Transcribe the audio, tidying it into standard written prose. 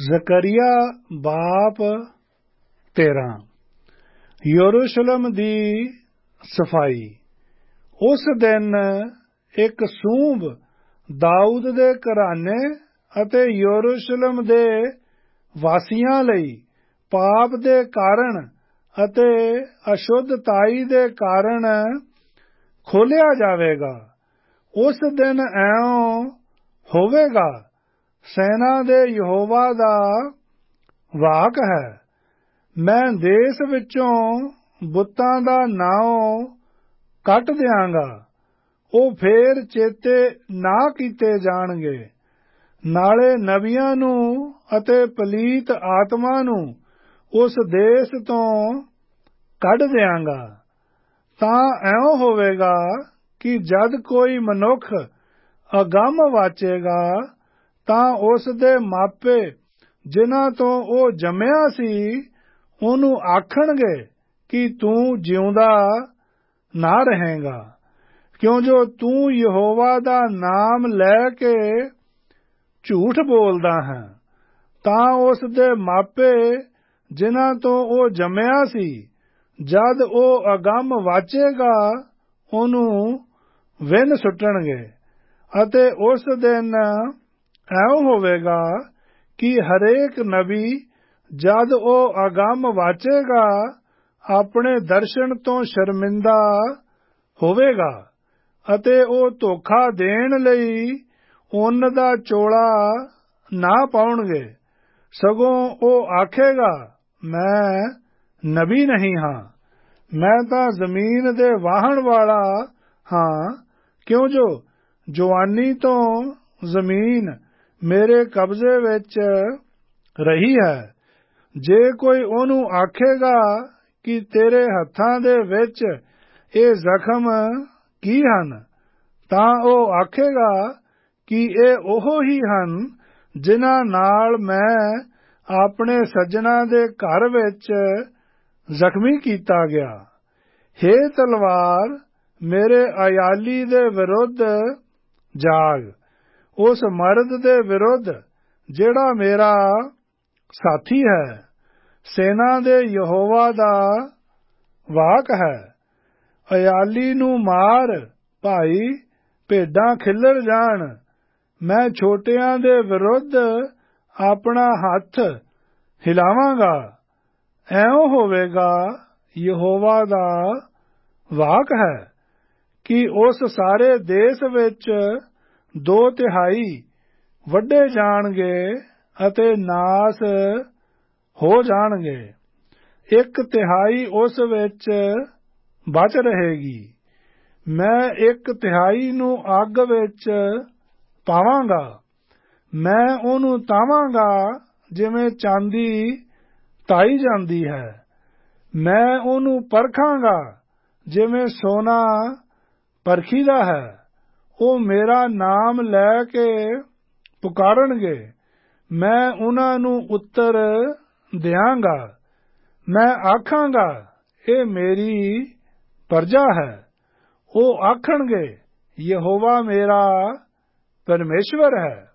ਜ਼ਕਰੀਆ ਬਾਪ 13। ਯਰੂਸ਼ਲਮ ਦੀ ਸਫਾਈ। ਉਸ ਦਿਨ ਇੱਕ ਸੂੰਬ ਦਾਊਦ ਦੇ ਘਰਾਨੇ ਅਤੇ ਯਰੂਸ਼ਲਮ ਦੇ ਵਾਸੀਆਂ ਲਈ ਪਾਪ ਦੇ ਕਾਰਨ ਅਤੇ ਅਸ਼ੁੱਧਤਾਈ ਦੇ ਕਾਰਨ ਖੋਲ੍ਹਿਆ ਜਾਵੇਗਾ। ਉਸ ਦਿਨ ਐਉਂ ਹੋਵੇਗਾ, ਸੈਨਾ ਦੇ ਯਹੋਵਾ ਦਾ ਵਾਕ ਹੈ, ਮੈਂ ਦੇਸ਼ ਵਿੱਚੋਂ ਬੁੱਤਾਂ ਦਾ ਨਾਉ ਕੱਟ ਦਿਆਂਗਾ, ਉਹ ਫੇਰ ਚੇਤੇ ਨਾ ਕੀਤੇ ਜਾਣਗੇ। ਨਾਲੇ ਨਬੀਆਂ ਨੂੰ ਅਤੇ ਪਲੀਤ ਆਤਮਾ ਨੂੰ ਉਸ ਦੇਸ਼ ਤੋਂ ਕੱਢ ਦਿਆਂਗਾ। ਤਾਂ ਐਉਂ ਹੋਵੇਗਾ ਕਿ ਜਦ ਕੋਈ ਮਨੁੱਖ ਅਗੰਮ ਵਾਚੇਗਾ ਤਾਂ ਉਸ ਦੇ ਮਾਪੇ ਜਿਨ੍ਹਾਂ ਤੋਂ ਉਹ ਜੰਮਿਆ ਸੀ ਉਹਨੂੰ ਆਖਣਗੇ ਕਿ ਤੂੰ ਜਿਉਂਦਾ ਨਾ ਰਹੇਂਗਾ, ਕਿਉਂ ਜੋ ਤੂੰ ਯਹੋਵਾ ਦਾ ਨਾਮ ਲੈ ਕੇ ਝੂਠ ਬੋਲਦਾ ਹੈ। ਤਾਂ ਉਸ ਦੇ ਮਾਪੇ ਜਿਨ੍ਹਾਂ ਤੋਂ ਉਹ ਜੰਮਿਆ ਸੀ, ਜਦ ਉਹ ਅਗੰਮ ਵਾਚੇਗਾ ਉਹਨੂੰ ਵਿੰਨ ਸੁੱਟਣਗੇ। ਅਤੇ ਉਸ ਦਿਨ ਐਉਂ ਹੋਵੇਗਾ ਕਿ ਹਰੇਕ ਨਬੀ ਜਦ ਉਹ ਅਗੰਮ ਵਾਚੇਗਾ ਆਪਣੇ ਦਰਸ਼ਨ ਤੋਂ ਸ਼ਰਮਿੰਦਾ ਹੋਵੇਗਾ ਅਤੇ ਉਹ ਧੋਖਾ ਦੇਣ ਲਈ ਉੱਨ ਦਾ ਚੋਲਾ ਨਾ ਪਾਉਣਗੇ, ਸਗੋਂ ਉਹ ਆਖੇਗਾ, ਮੈਂ ਨਬੀ ਨਹੀਂ ਹਾਂ, ਮੈਂ ਤਾਂ ਜ਼ਮੀਨ ਦੇ ਵਾਹਣ ਵਾਲਾ ਹਾਂ, ਕਿਉਂ ਜੋ ਜਵਾਨੀ ਤੋਂ ਜ਼ਮੀਨ ਮੇਰੇ ਕਬਜ਼ੇ ਵਿੱਚ ਰਹੀ ਹੈ। ਜੇ ਕੋਈ ਉਹਨੂੰ ਆਖੇਗਾ ਕਿ ਤੇਰੇ ਹੱਥਾਂ ਦੇ ਵਿੱਚ ਇਹ ਜ਼ਖਮ ਕੀ ਹਨ, ਤਾਂ ਉਹ ਆਖੇਗਾ ਕਿ ਇਹ ਉਹ ਹੀ ਹਨ ਜਿਨ੍ਹਾਂ ਨਾਲ ਮੈਂ ਆਪਣੇ ਸੱਜਣਾ ਦੇ ਘਰ ਵਿੱਚ ਜ਼ਖਮੀ ਕੀਤਾ ਗਿਆ। ਹੇ ਤਲਵਾਰ, ਮੇਰੇ ਅਯਾਲੀ ਦੇ ਵਿਰੁੱਧ ਜਾਗ, ਉਸ ਮਰਦ ਦੇ ਵਿਰੁੱਧ ਜਿਹੜਾ ਮੇਰਾ ਸਾਥੀ ਹੈ। ਸੈਨਾ ਦੇ ਯਹੋਵਾ ਦਾ ਵਾਕ ਹੈ, ਅਯਾਲੀ ਨੂੰ ਮਾਰ ਭਾਈ, ਭੇਡਾਂ ਖਿੱਲਰ ਜਾਣ। ਮੈਂ ਛੋਟਿਆਂ ਦੇ ਵਿਰੁੱਧ ਆਪਣਾ ਹੱਥ ਹਿਲਾਵਾਂਗਾ। ਐਉਂ ਹੋਵੇਗਾ, ਯਹੋਵਾ ਦਾ ਵਾਕ ਹੈ, ਕਿ ਉਸ ਸਾਰੇ ਦੇਸ਼ ਵਿੱਚ 2/3 ਵੱਢੇ ਜਾਣਗੇ ਅਤੇ ਨਾਸ ਹੋ ਜਾਣਗੇ, 1/3 ਉਸ ਵਿੱਚ ਬਚ ਰਹੇਗੀ। ਮੈਂ 1/3 ਨੂੰ ਅੱਗ ਵਿੱਚ ਪਾਵਾਂਗਾ, ਮੈਂ ਉਹਨੂੰ ਤਾਵਾਂਗਾ ਜਿਵੇਂ ਚਾਂਦੀ ਤਾਈ ਜਾਂਦੀ ਹੈ। ਮੈਂ ਉਹਨੂੰ ਪਰਖਾਂਗਾ ਜਿਵੇਂ ਸੋਨਾ ਪਰਖੀਦਾ ਹੈ। ਉਹ ਮੇਰਾ ਨਾਮ ਲੈ ਕੇ ਪੁਕਾਰਨਗੇ, ਮੈਂ ਉਹਨਾਂ ਨੂੰ ਉੱਤਰ ਦਿਆਂਗਾ। ਮੈਂ ਆਖਾਂਗਾ, ਇਹ ਮੇਰੀ ਪਰਜਾ ਹੈ। ਉਹ ਆਖਣਗੇ, ਯਹੋਵਾ ਮੇਰਾ ਪਰਮੇਸ਼ਵਰ ਹੈ।